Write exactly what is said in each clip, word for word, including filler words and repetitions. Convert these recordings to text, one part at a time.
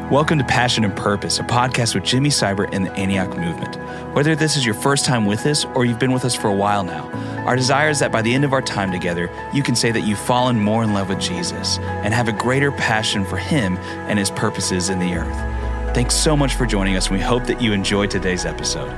Welcome to Passion and Purpose, a podcast with Jimmy Seibert and the Antioch Movement. Whether this is your first time with us or you've been with us for a while now, our desire is that by the end of our time together, you can say that you've fallen more in love with Jesus and have a greater passion for Him and His purposes in the earth. Thanks so much for joining us, and we hope that you enjoyed today's episode.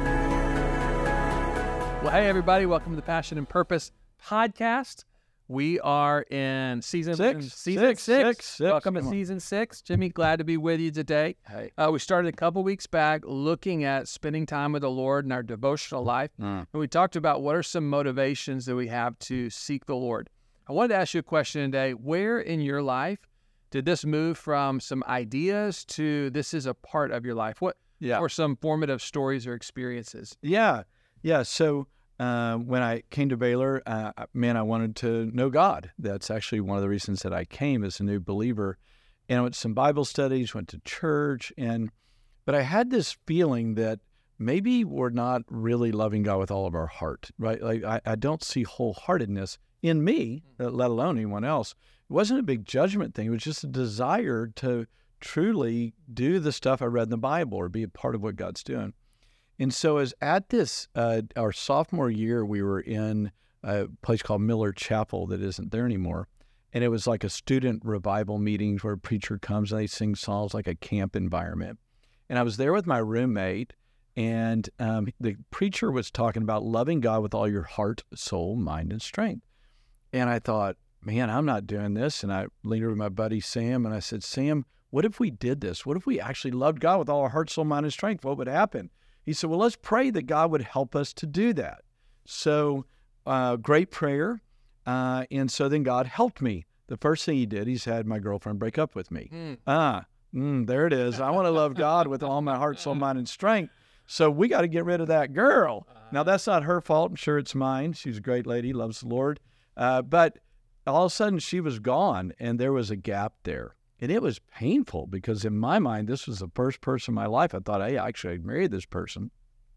Well, hey, everybody. Welcome to the Passion and Purpose podcast. We are in season six. Season six, six. six, six. Welcome to Come on. season six. Jimmy, glad to be with you today. Hey. Uh, we started a couple weeks back looking at spending time with the Lord in our devotional life. Mm. And we talked about what are some motivations that we have to seek the Lord. I wanted to ask you a question today. Where in your life did this move from some ideas to this is a part of your life? What Yeah. or some formative stories or experiences? Yeah. Yeah. So uh, when I came to Baylor, uh, man, I wanted to know God. That's actually one of the reasons that I came as a new believer. And I went to some Bible studies, went to church, and but I had this feeling that maybe we're not really loving God with all of our heart, right? Like I, I don't see wholeheartedness in me, let alone anyone else. It wasn't a big judgment thing. It was just a desire to truly do the stuff I read in the Bible or be a part of what God's doing. And so as at this, uh, our sophomore year, we were in a place called Miller Chapel that isn't there anymore. And it was like a student revival meetings where a preacher comes and they sing songs, like a camp environment. And I was there with my roommate, and um, the preacher was talking about loving God with all your heart, soul, mind, and strength. And I thought, man, I'm not doing this. And I leaned over to my buddy Sam and I said, Sam, what if we did this? What if we actually loved God with all our heart, soul, mind, and strength? What would happen? He said, well, let's pray that God would help us to do that. So uh, great prayer. Uh, and so then God helped me. The first thing he did, he's had my girlfriend break up with me. Mm. Ah, mm, there it is. I want to love God with all my heart, soul, mind, and strength. So we got to get rid of that girl. Now, that's not her fault. I'm sure it's mine. She's a great lady, loves the Lord. Uh, but all of a sudden, she was gone, and there was a gap there. And it was painful because in my mind, this was the first person in my life. I thought, hey, actually, I'd marry this person.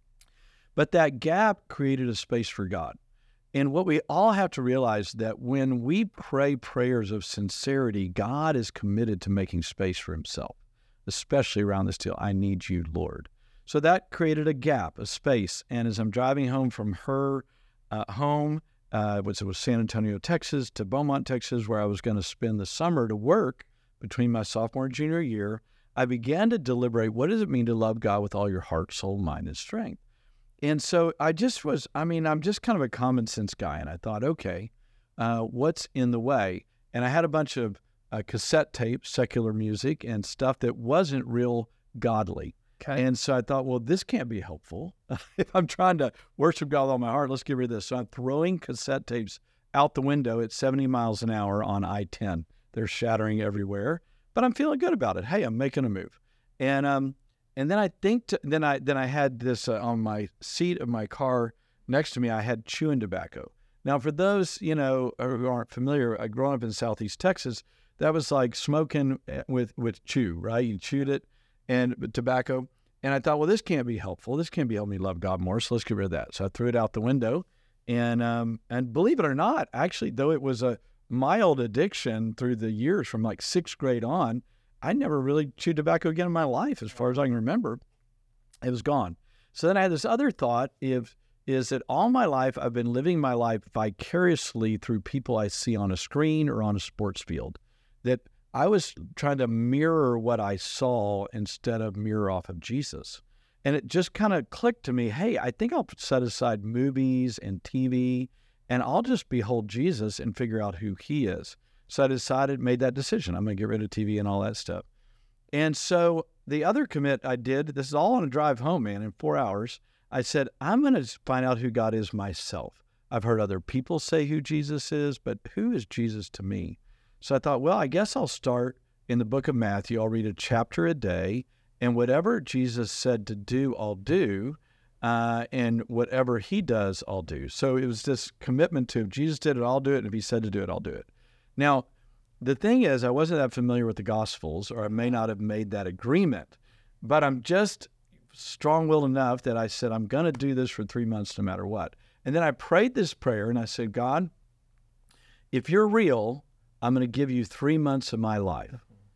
But that gap created a space for God. And what we all have to realize that when we pray prayers of sincerity, God is committed to making space for himself, especially around this deal, I need you, Lord. So that created a gap, a space. And as I'm driving home from her uh, home, uh, which was San Antonio, Texas, to Beaumont, Texas, where I was going to spend the summer to work between my sophomore and junior year, I began to deliberate, what does it mean to love God with all your heart, soul, mind, and strength? And so I just was, I mean, I'm just kind of a common sense guy. And I thought, okay, uh, what's in the way? And I had a bunch of uh, cassette tapes, secular music, and stuff that wasn't real godly. Okay. And so I thought, well, this can't be helpful. If I'm trying to worship God with all my heart, let's get rid of this. So I'm throwing cassette tapes out the window at seventy miles an hour on I ten. They're shattering everywhere, but I'm feeling good about it. Hey, I'm making a move. And um, and then I think, to, then I then I had this uh, on my seat of my car next to me, I had chewing tobacco. Now, for those, you know, who aren't familiar, I grew up in Southeast Texas. That was like smoking with, with chew, right? You chewed it and tobacco. And I thought, well, this can't be helpful. This can't be helping me love God more. So let's get rid of that. So I threw it out the window. And um, and believe it or not, actually, though it was a mild addiction through the years from like sixth grade on, I never really chewed tobacco again in my life. As far as I can remember, it was gone. So then I had this other thought, if, is that all my life I've been living my life vicariously through people I see on a screen or on a sports field, that I was trying to mirror what I saw instead of mirror off of Jesus. And it just kind of clicked to me, hey, I think I'll set aside movies and T V, and I'll just behold Jesus and figure out who he is. So I decided, made that decision. I'm going to get rid of T V and all that stuff. And so the other commit I did, this is all on a drive home, man, in four hours. I said, I'm going to find out who God is myself. I've heard other people say who Jesus is, but who is Jesus to me? So I thought, well, I guess I'll start in the book of Matthew. I'll read a chapter a day, and whatever Jesus said to do, I'll do. Uh, and whatever he does, I'll do. So it was this commitment to, if Jesus did it, I'll do it. And if he said to do it, I'll do it. Now, the thing is, I wasn't that familiar with the Gospels, or I may not have made that agreement, but I'm just strong-willed enough that I said, I'm going to do this for three months no matter what. And then I prayed this prayer, and I said, God, if you're real, I'm going to give you three months of my life.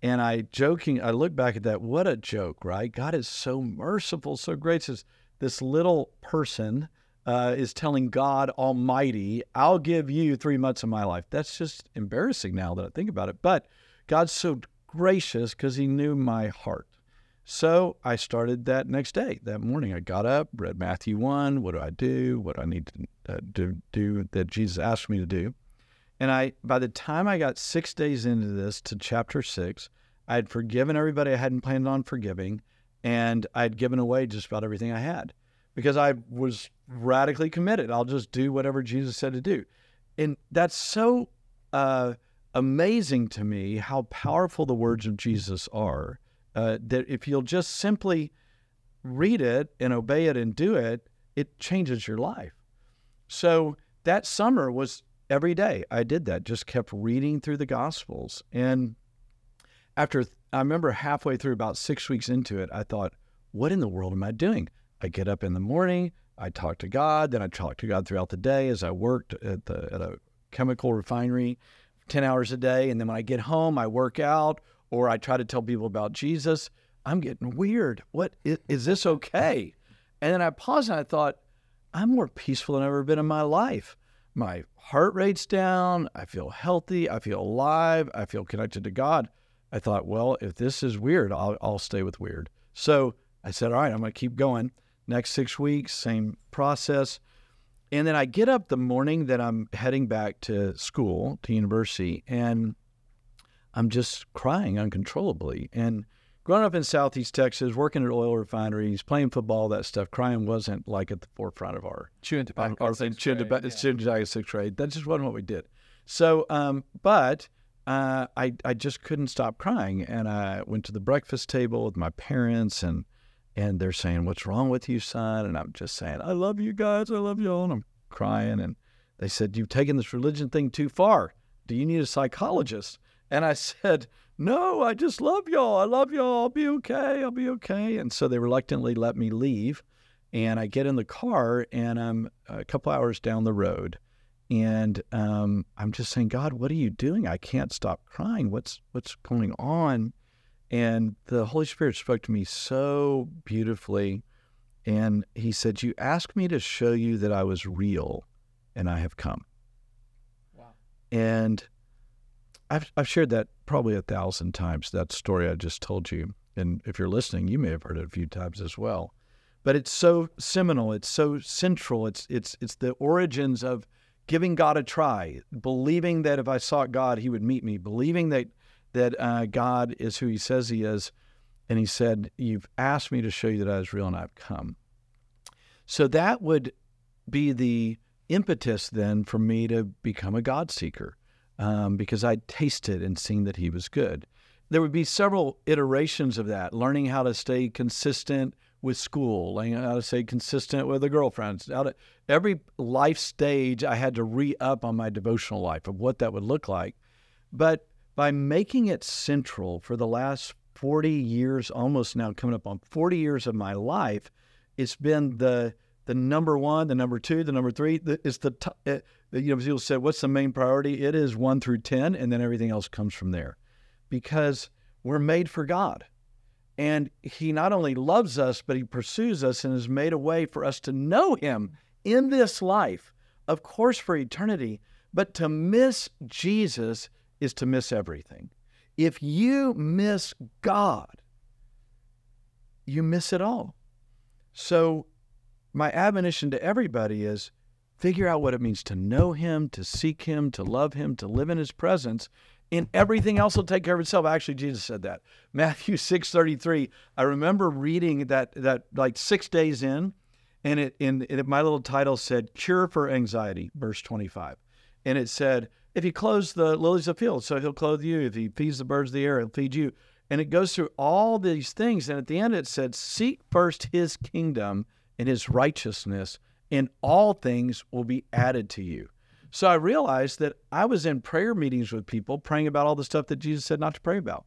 And I joking, I look back at that, what a joke, right? God is so merciful, so gracious. This little person uh, is telling God Almighty, I'll give you three months of my life. That's just embarrassing now that I think about it. But God's so gracious because he knew my heart. So I started that next day, that morning. I got up, read Matthew one. What do I do? What do I need to uh, do, do that Jesus asked me to do? And I, by the time I got six days into this to chapter six, I had forgiven everybody I hadn't planned on forgiving, and I'd given away just about everything I had because I was radically committed. I'll just do whatever Jesus said to do. And that's so uh, amazing to me how powerful the words of Jesus are, uh, that if you'll just simply read it and obey it and do it, it changes your life. So that summer was every day I did that, just kept reading through the Gospels. And after, I remember halfway through, about six weeks into it, I thought, what in the world am I doing? I get up in the morning, I talk to God, then I talk to God throughout the day as I worked at, the, at a chemical refinery ten hours a day. And then when I get home, I work out or I try to tell people about Jesus. I'm getting weird. What, is, is this okay? And then I paused and I thought, I'm more peaceful than I've ever been in my life. My heart rate's down. I feel healthy. I feel alive. I feel connected to God. I thought, well, if this is weird, I'll, I'll stay with weird. So I said, all right, I'm going to keep going. Next six weeks, same process. And then I get up the morning that I'm heading back to school, to university, and I'm just crying uncontrollably. And growing up in Southeast Texas, working at oil refineries, playing football, that stuff, crying wasn't like at the forefront of our chewing tobacco. Our, our chewing tobacco, chewing tobacco, sixth grade. That just wasn't what we did. So, um, but uh, I I just couldn't stop crying, and I went to the breakfast table with my parents, and and they're saying, "What's wrong with you, son?" And I'm just saying, "I love you guys, I love y'all," and I'm crying. And they said, "You've taken this religion thing too far. Do you need a psychologist?" And I said, "No, I just love y'all. I love y'all. I'll be okay. I'll be okay." And so they reluctantly let me leave. And I get in the car, and I'm a couple hours down the road. And um, I'm just saying, "God, what are you doing? I can't stop crying. What's what's going on?" And the Holy Spirit spoke to me so beautifully. And he said, "You asked me to show you that I was real, and I have come." Wow. And I've, I've shared that probably a thousand times, that story I just told you. And if you're listening, you may have heard it a few times as well. But it's so seminal. It's so central. It's it's it's the origins of giving God a try, believing that if I sought God, he would meet me, believing that that uh, God is who he says he is. And he said, "You've asked me to show you that I was real, and I've come." So that would be the impetus then for me to become a God seeker. Um, because I'd tasted and seen that he was good. There would be several iterations of that, learning how to stay consistent with school, learning how to stay consistent with the girlfriends. How to, every life stage, I had to re-up on my devotional life of what that would look like. But by making it central for the last forty years, almost now coming up on forty years of my life, it's been the the number one, the number two, the number three. The, it's the t- it, you know, people said, "What's the main priority?" It is one through ten, and then everything else comes from there, because we're made for God, and he not only loves us, but he pursues us and has made a way for us to know him in this life, of course, for eternity. But to miss Jesus is to miss everything. If you miss God, you miss it all. So my admonition to everybody is figure out what it means to know him, to seek him, to love him, to live in his presence, and everything else will take care of itself. Actually, Jesus said that. Matthew six thirty-three, I remember reading that that like six days in, and it in it, my little title said, "Cure for Anxiety," verse twenty-five. And it said, if he clothes the lilies of the field, so he'll clothe you. If he feeds the birds of the air, he'll feed you. And it goes through all these things. And at the end it said, seek first his kingdom and his righteousness, and all things will be added to you. So I realized that I was in prayer meetings with people praying about all the stuff that Jesus said not to pray about.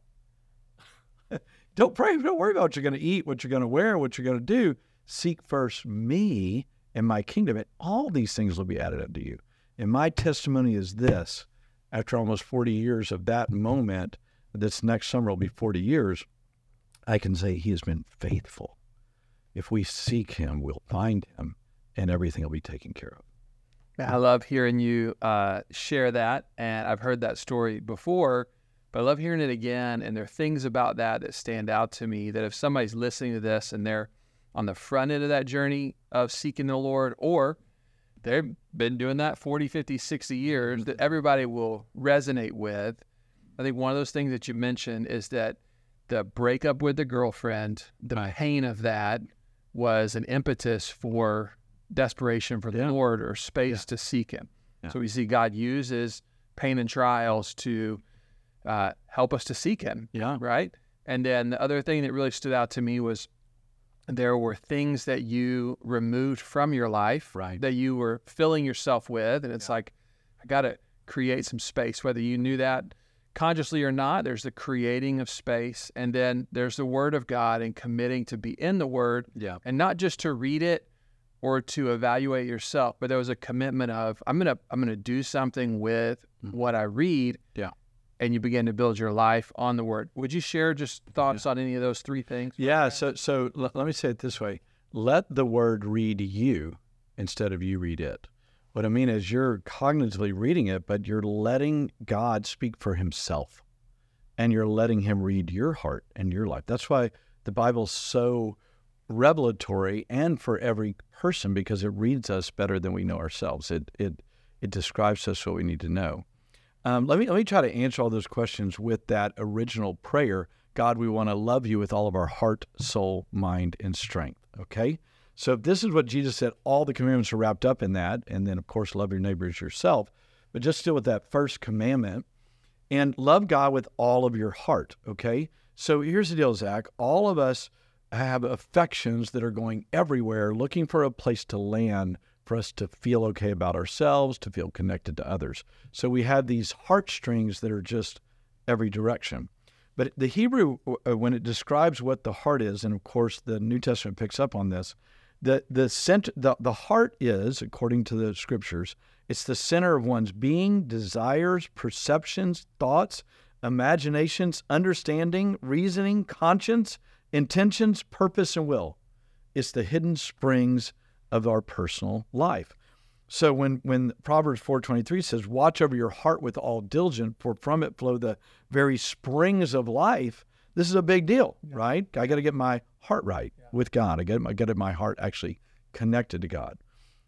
Don't pray. Don't worry about what you're going to eat, what you're going to wear, what you're going to do. Seek first me and my kingdom, and all these things will be added unto you. And my testimony is this, after almost forty years of that moment, this next summer will be forty years, I can say he has been faithful. If we seek him, we'll find him, and everything will be taken care of. I love hearing you uh, share that, and I've heard that story before, but I love hearing it again, and there are things about that that stand out to me that if somebody's listening to this and they're on the front end of that journey of seeking the Lord, or they've been doing that forty, fifty, sixty years, that everybody will resonate with. I think one of those things that you mentioned is that the breakup with the girlfriend, the pain of that was an impetus for desperation for the Yeah. Lord, or space Yeah. to seek him. Yeah. So we see God uses pain and trials to uh, help us to seek him, Yeah. right? And then the other thing that really stood out to me was there were things that you removed from your life Right. that you were filling yourself with. And it's like, I got to create some space, whether you knew that consciously or not. There's the creating of space. And then there's the Word of God and committing to be in the Word, Yeah. and not just to read it or to evaluate yourself, but there was a commitment of, I'm going to, I'm going to do something with Mhm. what I read. Yeah. And you begin to build your life on the Word. Would you share just thoughts on any of those three things? Yeah. So, so l- let me say it this way. Let the word read you instead of you read it. What I mean is you're cognitively reading it, but you're letting God speak for himself, and you're letting him read your heart and your life. That's why the Bible's so revelatory, and for every person, because it reads us better than we know ourselves. It it it describes us what we need to know. Um, let me let me try to answer all those questions with that original prayer. God, we want to love you with all of our heart, soul, mind, and strength. Okay? So if this is what Jesus said, all the commandments are wrapped up in that. And then, of course, love your neighbor as yourself. But just still with that first commandment, and love God with all of your heart. Okay? So here's the deal, Zach. All of us have affections that are going everywhere, looking for a place to land for us to feel okay about ourselves, to feel connected to others. So we have these heartstrings that are just every direction. But the Hebrew, when it describes what the heart is, and of course the New Testament picks up on this, the the center, the, the heart is, according to the scriptures, it's the center of one's being, desires, perceptions, thoughts, imaginations, understanding, reasoning, conscience, intentions, purpose, and will. It's the hidden springs of our personal life. So when when Proverbs four twenty-three says, watch over your heart with all diligence, for from it flow the very springs of life, this is a big deal, yeah. right? I got to get my heart right yeah. with God. I got I got to get my heart actually connected to God.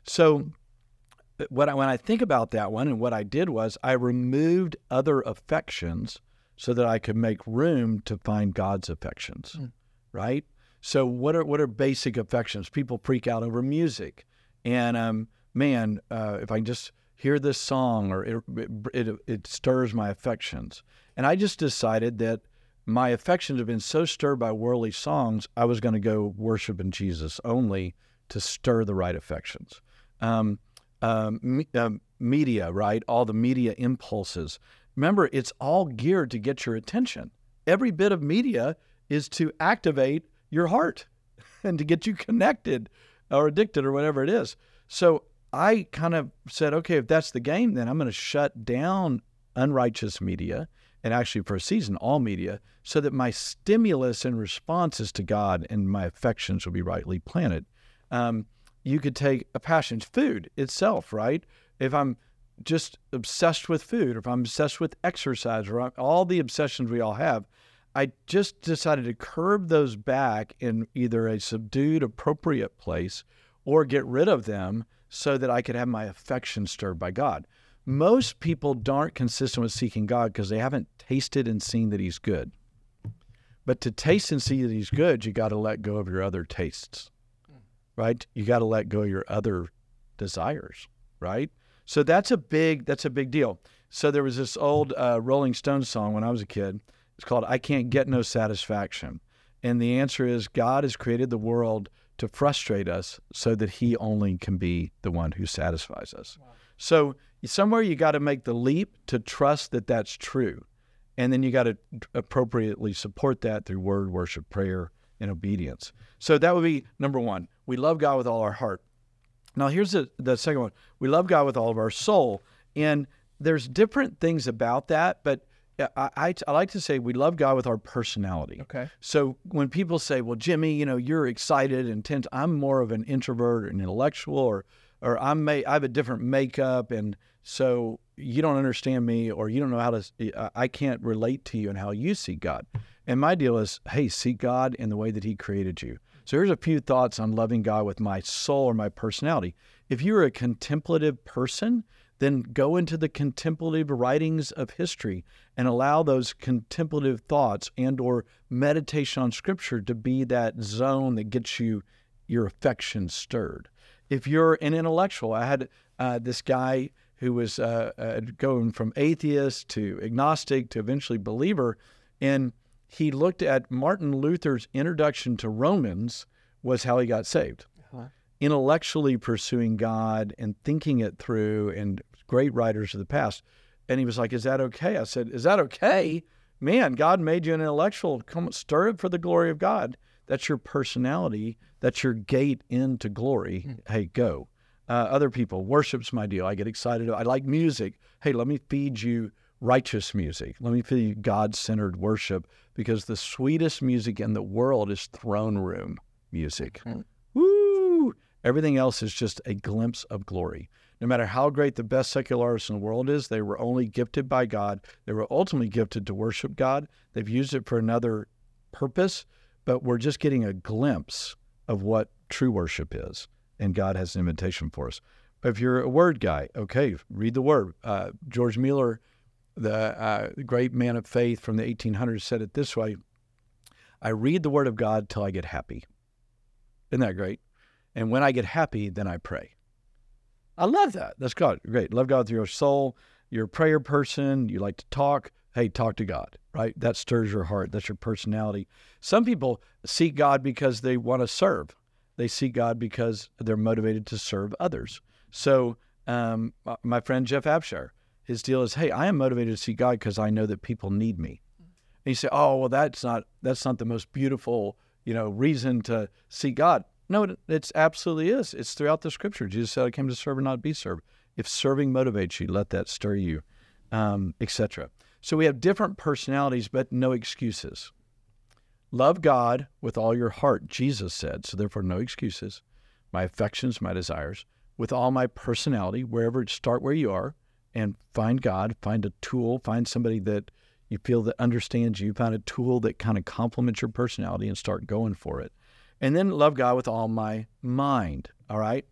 So what I, when I think about that one, and what I did was I removed other affections so that I could make room to find God's affections, mm. right? So what are what are basic affections? People freak out over music, and um, man, uh, if I just hear this song, or it, it it stirs my affections, and I just decided that my affections have been so stirred by worldly songs, I was going to go worshiping Jesus only to stir the right affections. Um, um, me, uh, media, right? All the media impulses. Remember, it's all geared to get your attention. Every bit of media is to activate your heart and to get you connected or addicted or whatever it is. So I kind of said, okay, if that's the game, then I'm going to shut down unrighteous media, and actually for a season, all media, so that my stimulus and response is to God and my affections will be rightly planted. Um, you could take a passion, food itself, right? If I'm just obsessed with food, or if I'm obsessed with exercise, or all the obsessions we all have, I just decided to curb those back in either a subdued, appropriate place, or get rid of them so that I could have my affection stirred by God. Most people aren't consistent with seeking God because they haven't tasted and seen that he's good. But to taste and see that he's good, you got to let go of your other tastes, right? You got to let go of your other desires, right? So that's a big, that's a big deal. So there was this old uh, Rolling Stones song when I was a kid. It's called I Can't Get No Satisfaction. And the answer is God has created the world to frustrate us so that he only can be the one who satisfies us. Wow. So somewhere you got to make the leap to trust that that's true. And then you got to appropriately support that through word, worship, prayer, and obedience. So that would be number one. We love God with all our heart. Now here's the, the second one. We love God with all of our soul. And there's different things about that, but I, I, I like to say we love God with our personality. Okay. So when people say, well, Jimmy, you know, you're excited and tense, I'm more of an introvert or an intellectual, or or I'm may, I have a different makeup, and so you don't understand me, or you don't know how to, I can't relate to you and how you see God. And my deal is, hey, see God in the way that he created you. So here's a few thoughts on loving God with my soul or my personality. If you're a contemplative person, then go into the contemplative writings of history and allow those contemplative thoughts and or meditation on Scripture to be that zone that gets you your affections stirred. If you're an intellectual, I had uh, this guy who was uh, uh, going from atheist to agnostic to eventually believer, and he looked at Martin Luther's introduction to Romans was how he got saved. Uh-huh. Intellectually pursuing God and thinking it through, and great writers of the past. And he was like, is that okay? I said, is that okay? Man, God made you an intellectual. Come stir it for the glory of God. That's your personality. That's your gate into glory. Mm. Hey, go. Uh, other people, worship's my deal. I get excited. I like music. Hey, let me feed you righteous music. Let me feed you God-centered worship, because the sweetest music in the world is throne room music. Mm. Woo! Everything else is just a glimpse of glory. No matter how great the best secular artist in the world is, they were only gifted by God. They were ultimately gifted to worship God. They've used it for another purpose, but we're just getting a glimpse of what true worship is, and God has an invitation for us. If you're a word guy, okay, read the word. Uh, George Mueller, the uh, great man of faith from the eighteen hundreds, said it this way: I read the word of God till I get happy. Isn't that great? And when I get happy, then I pray. I love that. That's God. Great. Love God with your soul. You're a prayer person. You like to talk. Hey, talk to God, right? That stirs your heart. That's your personality. Some people seek God because they want to serve. They seek God because they're motivated to serve others. So um, my friend Jeff Abshire, his deal is, hey, I am motivated to seek God because I know that people need me. And you say, oh, well, that's not that's not the most beautiful, you know, reason to seek God. No, it it's absolutely is. It's throughout the Scripture. Jesus said, I came to serve and not be served. If serving motivates you, let that stir you, um, et cetera. So we have different personalities, but no excuses. Love God with all your heart, Jesus said, so therefore no excuses. My affections, my desires, with all my personality, wherever, start where you are, and find God, find a tool, find somebody that you feel that understands you, find a tool that kind of complements your personality, and start going for it. And then love God with all my mind, all right?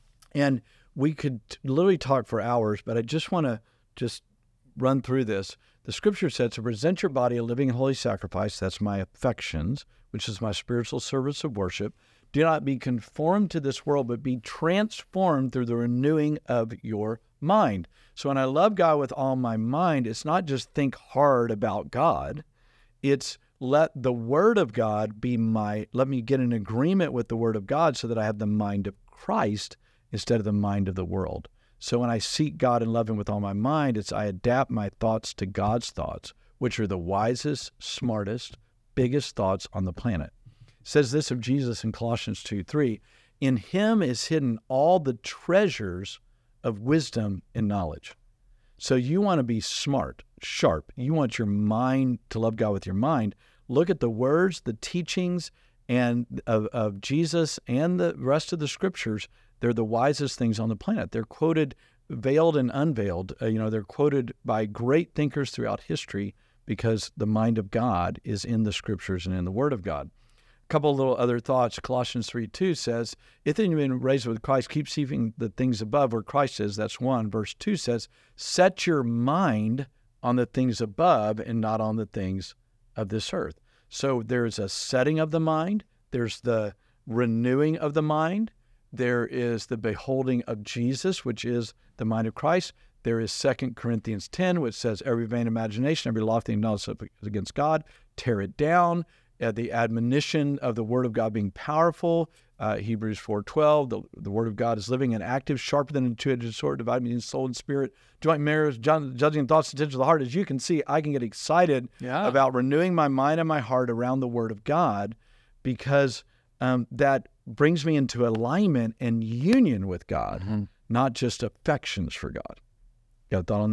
And we could literally talk for hours, but I just want to just run through this. The Scripture says to present your body a living and holy sacrifice, that's my affections, which is my spiritual service of worship. Do not be conformed to this world, but be transformed through the renewing of your mind. So when I love God with all my mind, it's not just think hard about God. It's let the Word of God be my, let me get in agreement with the Word of God so that I have the mind of Christ instead of the mind of the world. So when I seek God and love Him with all my mind, it's I adapt my thoughts to God's thoughts, which are the wisest, smartest, biggest thoughts on the planet. It says this of Jesus in Colossians two three, in Him is hidden all the treasures of wisdom and knowledge. So you want to be smart, sharp. You want your mind to love God with your mind. Look at the words, the teachings, and of, of Jesus and the rest of the Scriptures. They're the wisest things on the planet. They're quoted, veiled and unveiled. Uh, you know, they're quoted by great thinkers throughout history because the mind of God is in the Scriptures and in the Word of God. A couple of little other thoughts. Colossians three two says, if then you've been raised with Christ, keep seeking the things above where Christ is. That's one. Verse two says, set your mind on the things above and not on the things of this earth. So there's a setting of the mind. There's the renewing of the mind. There is the beholding of Jesus, which is the mind of Christ. There is Second Corinthians ten, which says, every vain imagination, every lofty knowledge against God, tear it down. Uh, the admonition of the Word of God being powerful. Uh, Hebrews four twelve, the, the Word of God is living and active, sharper than a two-edged sword, dividing between soul and spirit, joint marrows, judging thoughts and intentions of the heart. As you can see, I can get excited yeah. about renewing my mind and my heart around the Word of God because um, that brings me into alignment and union with God, mm-hmm. not just affections for God. Got a thought on that?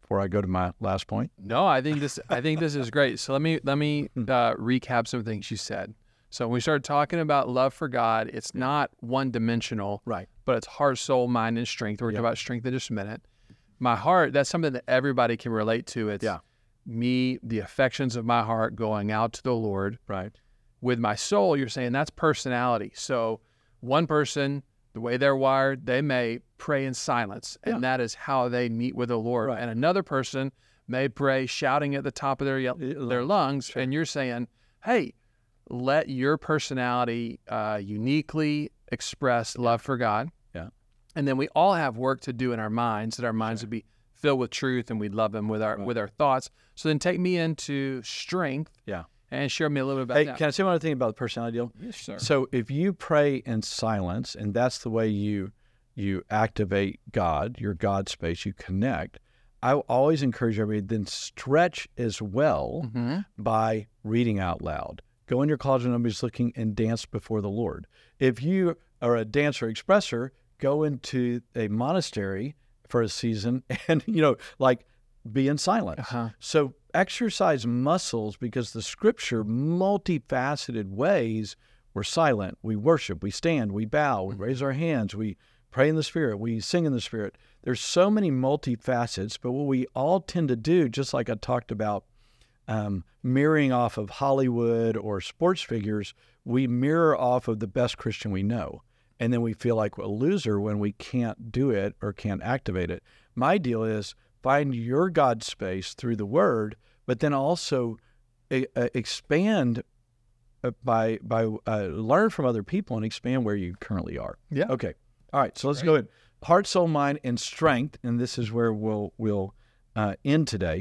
before I go to my last point? No, I think this. I think this is great. So let me let me uh, recap some things you said. So when we started talking about love for God, it's not one dimensional, Right. but it's heart, soul, mind, and strength. We're Yep. talking about strength in just a minute. My heart, that's something that everybody can relate to. It's Yeah. me, the affections of my heart going out to the Lord. Right. With my soul, you're saying that's personality. So one person, the way they're wired, they may pray in silence, and Yeah. that is how they meet with the Lord. Right. And another person may pray shouting at the top of their ye- Uh, their lungs, sure. and you're saying, hey, let your personality uh, uniquely express love for God. Yeah. And then we all have work to do in our minds, that our minds Sure. would be filled with truth and we'd love Him with our Right. with our thoughts. So then take me into strength Yeah. and share me a little bit about Hey, that. can I say one other thing about the personality deal? Yes, sir. So if you pray in silence, and that's the way you you activate God, your God space, you connect, I always encourage everybody then stretch as well hmm by reading out loud. Go in your closet when nobody's looking and dance before the Lord. If you are a dancer expresser, go into a monastery for a season and, you know, like be in silence. Uh-huh. So exercise muscles, because the scripture, multifaceted ways, we're silent, we worship, we stand, we bow, we raise our hands, we pray in the Spirit, we sing in the Spirit. There's so many multifacets, but what we all tend to do, just like I talked about, um, mirroring off of Hollywood or sports figures, we mirror off of the best Christian we know. And then we feel like a loser when we can't do it or can't activate it. My deal is find your God space through the Word, but then also uh, expand uh, by by uh, learn from other people and expand where you currently are. Yeah. Okay. All right. So let's Great. go ahead. Heart, soul, mind, and strength, and this is where we'll we'll uh, end today.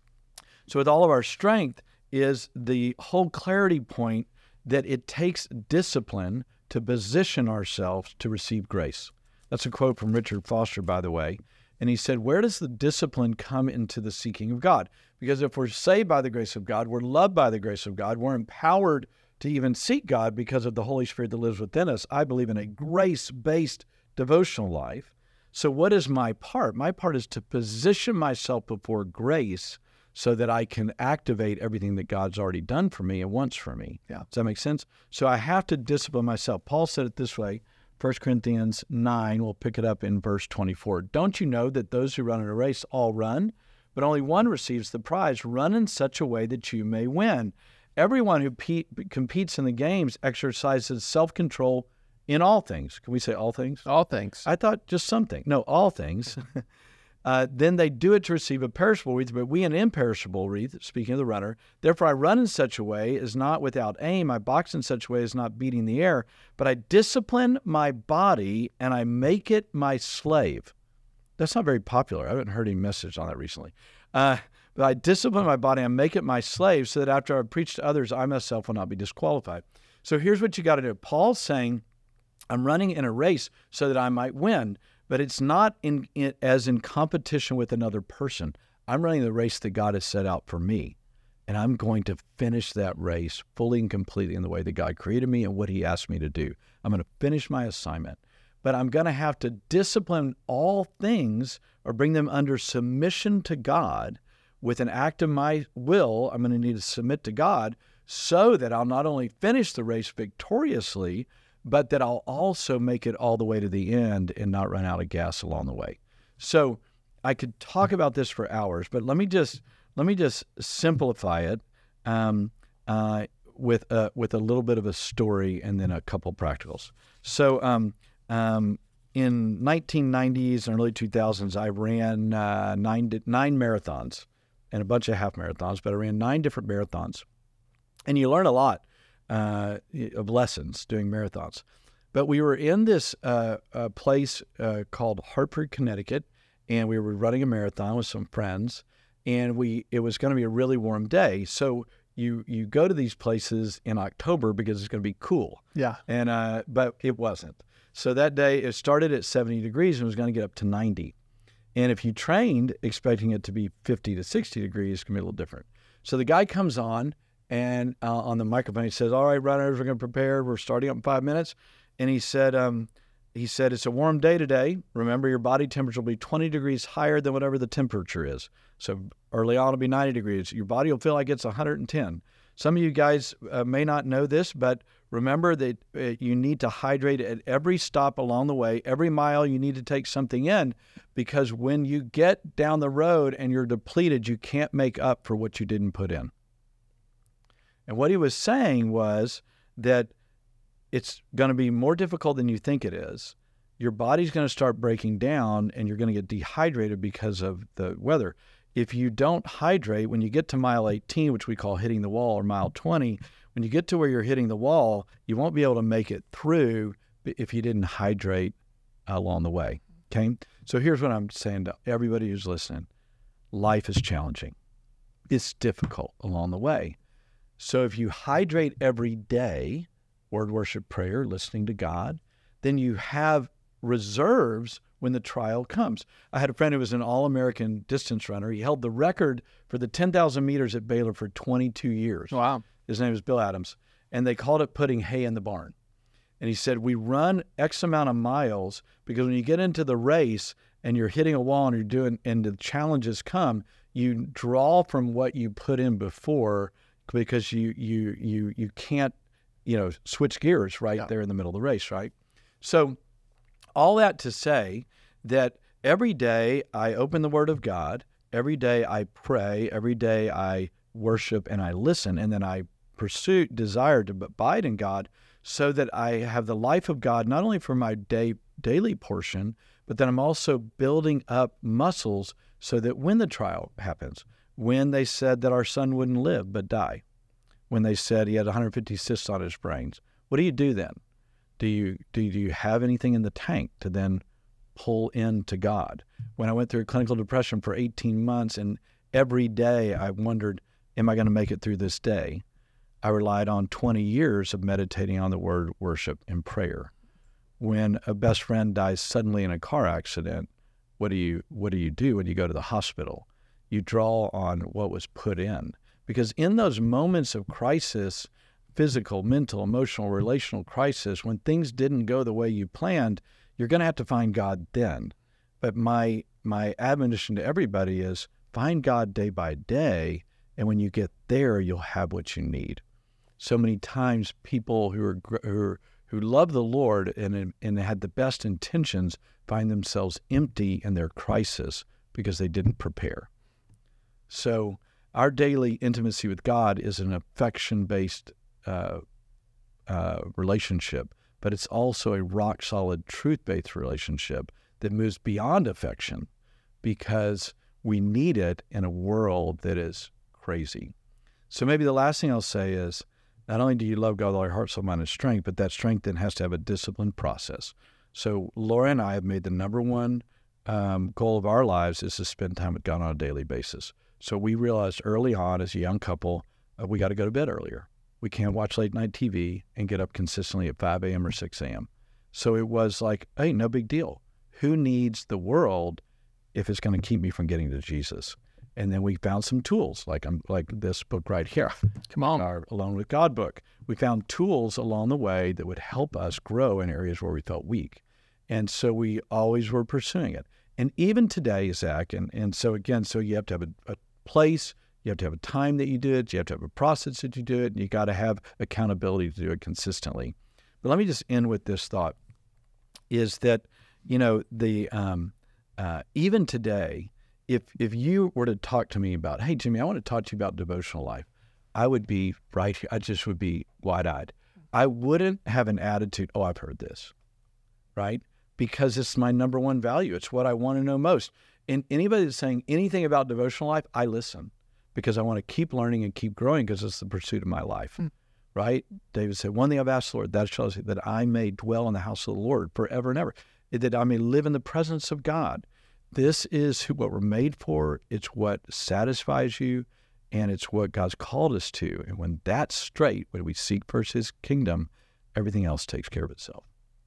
So with all of our strength is the whole clarity point that it takes discipline to position ourselves to receive grace. That's a quote from Richard Foster, by the way. And he said, where does the discipline come into the seeking of God? Because if we're saved by the grace of God, we're loved by the grace of God, we're empowered to even seek God because of the Holy Spirit that lives within us. I believe in a grace-based devotional life. So what is my part? My part is to position myself before grace so that I can activate everything that God's already done for me and wants for me. Yeah. Does that make sense? So I have to discipline myself. Paul said it this way, First Corinthians nine, we'll pick it up in verse twenty-four. Don't you know that those who run in a race all run, but only one receives the prize? Run in such a way that you may win. Everyone who pe- competes in the games exercises self-control in all things. Can we say all things? All things. I thought just something. No, all things. Uh, then they do it to receive a perishable wreath, but we an imperishable wreath, speaking of the runner. Therefore I run in such a way as not without aim. I box in such a way as not beating the air, but I discipline my body and I make it my slave. That's not very popular. I haven't heard any message on that recently. Uh, but I discipline my body and make it my slave so that after I preach to others, I myself will not be disqualified. So here's what you got to do. Paul's saying, I'm running in a race so that I might win. But it's not in, in as in competition with another person. I'm running the race that God has set out for me, and I'm going to finish that race fully and completely in the way that God created me and what He asked me to do. I'm going to finish my assignment, but I'm going to have to discipline all things or bring them under submission to God with an act of my will. I'm going to need to submit to God so that I'll not only finish the race victoriously, but that I'll also make it all the way to the end and not run out of gas along the way. So I could talk about this for hours, but let me just let me just simplify it um, uh, with a, with a little bit of a story and then a couple practicals. So um, um, in nineteen nineties and early two thousands, I ran uh, nine nine marathons and a bunch of half marathons, but I ran nine different marathons, and you learn a lot. Uh, of lessons doing marathons. But we were in this uh, uh, place uh, called Hartford, Connecticut, and we were running a marathon with some friends, and we it was going to be a really warm day. So you you go to these places in October because it's going to be cool. Yeah. And uh, but it wasn't. So that day it started at seventy degrees and was going to get up to ninety. And if you trained expecting it to be fifty to sixty degrees, it's going to be a little different. So the guy comes on, and uh, on the microphone, he says, all right, runners, we're going to prepare. We're starting up in five minutes. And he said, um, he said, it's a warm day today. Remember, your body temperature will be twenty degrees higher than whatever the temperature is. So early on, it'll be ninety degrees. Your body will feel like it's one hundred ten. Some of you guys uh, may not know this, but remember that uh, you need to hydrate at every stop along the way. Every mile, you need to take something in, because when you get down the road and you're depleted, you can't make up for what you didn't put in. And what he was saying was that it's going to be more difficult than you think it is. Your body's going to start breaking down, and you're going to get dehydrated because of the weather. If you don't hydrate, when you get to mile eighteen, which we call hitting the wall, or mile twenty, when you get to where you're hitting the wall, you won't be able to make it through if you didn't hydrate along the way, okay? So here's what I'm saying to everybody who's listening. Life is challenging. It's difficult along the way. So if you hydrate every day, word, worship, prayer, listening to God, then you have reserves when the trial comes. I had a friend who was an all-American distance runner. He held the record for the ten thousand meters at Baylor for twenty-two years. Wow. His name was Bill Adams. And they called it putting hay in the barn. And he said, we run X amount of miles because when you get into the race and you're hitting a wall and you're doing, and the challenges come, you draw from what you put in before, because you you you you can't, you know, switch gears right yeah. there in the middle of the race, right? So all that to say that every day I open the Word of God, every day I pray, every day I worship and I listen, and then I pursue, desire to abide in God, so that I have the life of God, not only for my day daily portion, but then I'm also building up muscles so that when the trial happens, when they said that our son wouldn't live but die, when they said he had one hundred fifty cysts on his brains, what do you do then? Do you do you, do you have anything in the tank to then pull into God? When I went through clinical depression for eighteen months, and every day I wondered, am I going to make it through this day? I relied on twenty years of meditating on the Word, worship, and prayer. When a best friend dies suddenly in a car accident, what do you what do you do when you go to the hospital? You draw on what was put in. Because in those moments of crisis, physical, mental, emotional, relational crisis, when things didn't go the way you planned, you're going to have to find God then. But my my admonition to everybody is find God day by day, and when you get there, you'll have what you need. So many times people who are who, are, who love the Lord and and had the best intentions find themselves empty in their crisis because they didn't prepare. So our daily intimacy with God is an affection-based uh, uh, relationship, but it's also a rock-solid, truth-based relationship that moves beyond affection, because we need it in a world that is crazy. So maybe the last thing I'll say is, not only do you love God with all your heart, soul, mind, and strength, but that strength then has to have a disciplined process. So Laura and I have made the number one um, goal of our lives is to spend time with God on a daily basis. So we realized early on as a young couple, uh, we got to go to bed earlier. We can't watch late night T V and get up consistently at five a.m. or six a.m. So it was like, hey, no big deal. Who needs the world if it's going to keep me from getting to Jesus? And then we found some tools, like I'm like this book right here. Come on. Our Alone with God book. We found tools along the way that would help us grow in areas where we felt weak. And so we always were pursuing it. And even today, Zach, and, and so again, so you have to have a, a place, you have to have a time that you do it, you have to have a process that you do it, and you got to have accountability to do it consistently. But let me just end with this thought, is that, you know, the um, uh, even today, if if you were to talk to me about, hey, Jimmy, I want to talk to you about devotional life, I would be right here. I just would be wide-eyed. I wouldn't have an attitude, oh, I've heard this, right? Because it's my number one value. It's what I want to know most. And anybody that's saying anything about devotional life, I listen, because I want to keep learning and keep growing, because it's the pursuit of my life, mm. right? David said, one thing I've asked the Lord, that shall I say, that I may dwell in the house of the Lord forever and ever, that I may live in the presence of God. This is what we're made for. It's what satisfies you, and it's what God's called us to. And when that's straight, when we seek first His kingdom, everything else takes care of itself.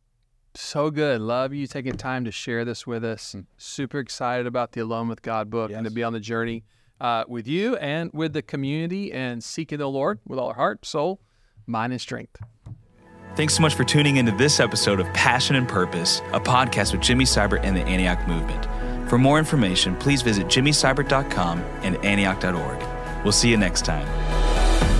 So good. Love you taking time to share this with us. Mm. Super excited about the Alone with God book Yes. and to be on the journey uh, with you and with the community and seeking the Lord with all our heart, soul, mind, and strength. Thanks so much for tuning into this episode of Passion and Purpose, a podcast with Jimmy Seibert and the Antioch Movement. For more information, please visit jimmy seibert dot com and antioch dot org. We'll see you next time.